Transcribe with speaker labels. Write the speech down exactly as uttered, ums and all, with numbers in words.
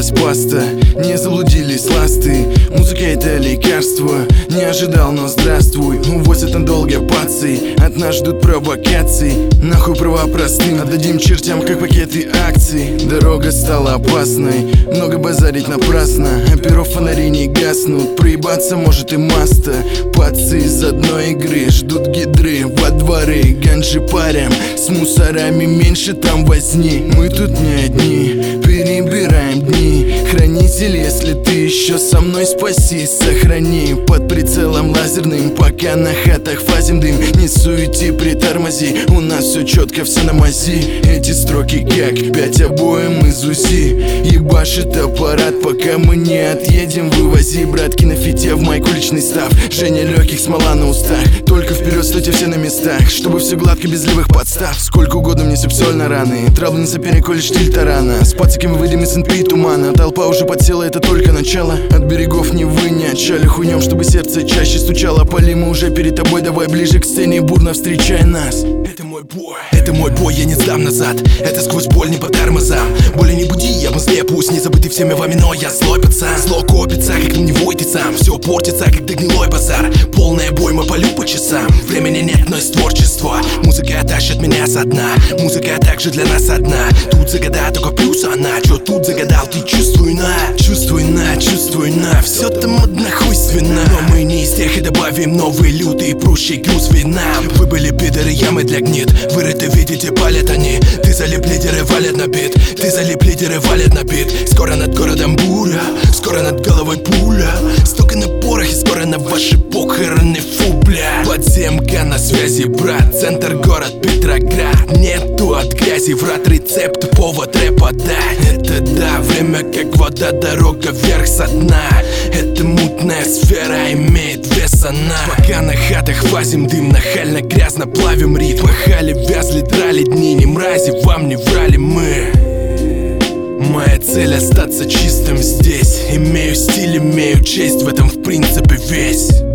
Speaker 1: осталась паста. Не заблудились ласты, музыка это лекарство. Не ожидал, но здравствуй. Увозят на долго паций, от нас ждут провокаций. Нахуй права простым, отдадим чертям, как пакеты акций. Дорога стала опасной, много базарить напрасно. А перов фонари не гаснут, проебаться может и маста. Пацы из одной игры ждут гидры во дворы. Ганджи парям, с мусорами меньше там возни. Мы тут не одни, перебираем дни. Хранитель, если ты еще со мной, спаси, сохрани. Под прицелом лазерным, пока на хатах фазим дым. Не суети, притормози, у нас все четко, все на мази. Эти строки как пять обоим из УЗИ. Ебашит аппарат, пока мы не отъедем. Вывози, братки, на фите в майку личный став. Женя легких, смола на устах. Только вперед, стойте все на местах, чтобы все гладко, без левых подстав. Сколько угодно мне сепсоль на раны, травлы на сопернику, лишь штиль тарана. С пациками выйдем из НП и тумана. Толпа уже подсела, это только начало. От берегов не вы не отчали хуйнем, чтобы сердце чаще стучало. Поли мы уже перед тобой, давай ближе к сцене, бурно встречай нас.
Speaker 2: Это мой бой, это мой бой, я не сдам назад. Это сквозь боль, не по тормозам. Боли не буди, я музле, пусть не забытый всеми вами, но я злой пацан. Зло копится, как гневой ты сам. Все портится, как гнилой базар. Полная бойма, полю по часам. Времени нет, но есть творчество. Музыка тащит меня со дна. Музыка также для нас одна. Тут загада, только плюс она. Чё тут загадал, ты чувствуй на. Чувствуй на, чувствуй на. Все там однохуйственно. Но мы не из тех и добавим новые лютые прущий груз винам. Вы были пидоры, ямы для гнит. Вырыты, видите, палят они. Ты залип, лидеры валят на бит. Ты залип, лидеры валят на бит. Скоро над городом буря, скоро над головой пуля. Столько на порох и скоро на ваши похороны, фу, бля. Подземка на связи, брат. Центр, город, Петроград. Нету от грязи врат, рецепт, повод рэпа, да. Это да, время как вода, дорога вверх со дна. Это мутная сфера, имеет вес она. Пока на хатах вазим дым, нахально грязно плавим ритм. Пахали, вязли, драли дни, не мрази, вам не врали мы. Моя цель остаться чистым здесь. Имею стиль, имею честь, в этом в принципе весь.